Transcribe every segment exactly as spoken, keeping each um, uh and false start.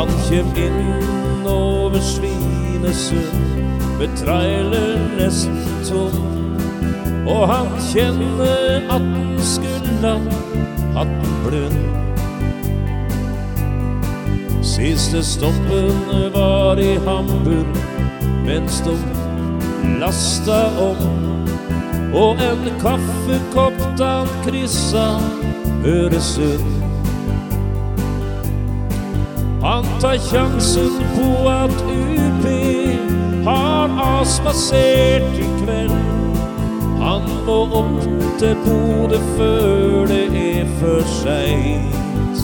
Han kjem inn over Svinesund med trailer nesten tom, og han kjenner at den skulle hatt den brunn. Siste stoppen var i Hamburg, mens de lasta om, og en kaffekopp da han kryssa Øresund. Han tar sjansen på at U P har avspasert i kveld. Han må opp til Bodø før det er for sent.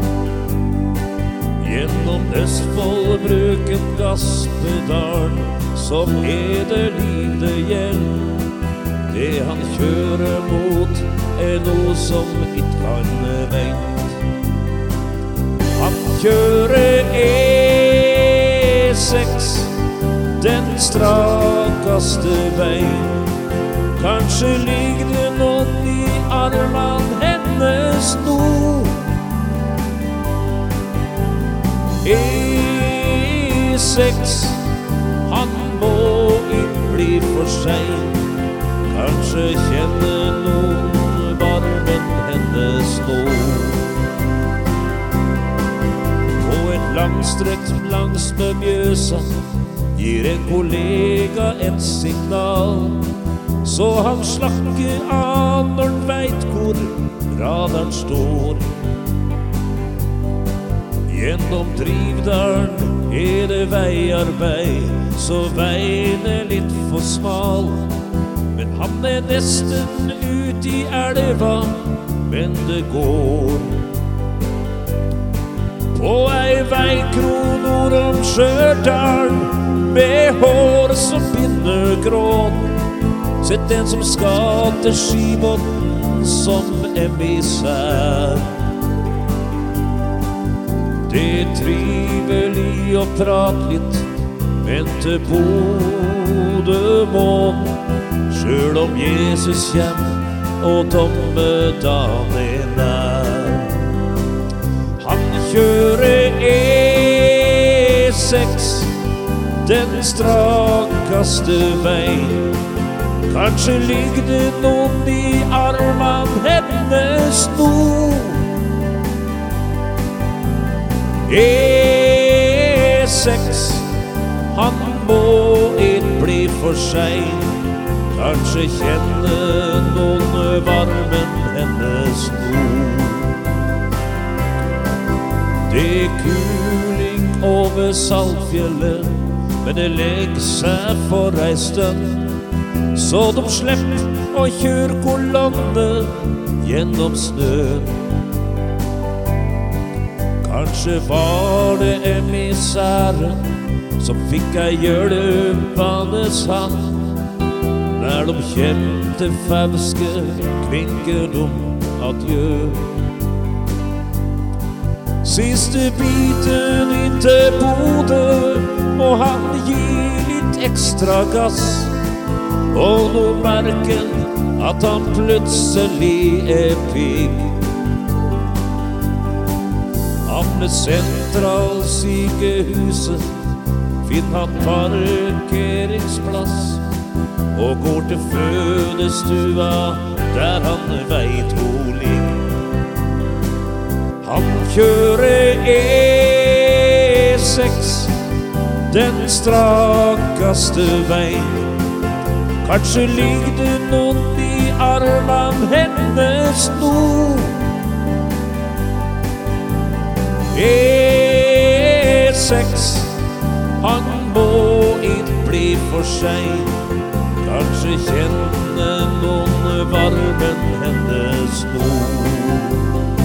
Gjennom Østfold bruken Gaspedal, som er det liv det gjeld. Det han kjører mot er noe som ikke kan vente. Han kjører E seks, den strakaste veien. Kanskje ligger det noen i armene hennes nå. E seks, han må ikke bli for sein. Kanskje kjenner noen varmen hennes nå. På et langstrekt langs med Mjøsa gir en kollega et signal, så han slakker av når han vet hvor radaren står. Gjennom Drivdalen er det veiarbeid, så veien er litt for smal. Men han er nesten ut i elva, men det går. På ei veikro nord om Stjørdal, med hår som binder grån, sett en som skal til Skibotn som emissær. Det er trivelig å prate litt, men til Bodø må, selv om Jesus kjem og dommedagen er nær. Han kjører E seks, den strakaste veien. Kanskje ligger det noen i armene hennes nå. E seks, han må ikke bli for sein. Kanskje kjenner noen varmen hennes nå. Det er kuling over Saltfjellet, men det legger seg for ei stund, så de slipper å kjøre kolonne gjennom snøen. Kanskje var det emissæren som fikk ei hjølpende hand. Når de kjem til Fauske, kvinker de adjø. Siste biten inn til Bodø må han gi litt ekstra gass, og nå merker at han plutselig er pigg. Amne sentralsykehuset finner han parkeringsplass, og går til fødestua der han vet hun ligger. Han kjører E seks, den strakaste veien. Kanskje ligger det noen i armene hennes nå. E seks, han må ikke bli for sein. Kanskje kjenner noen varmen hennes nå.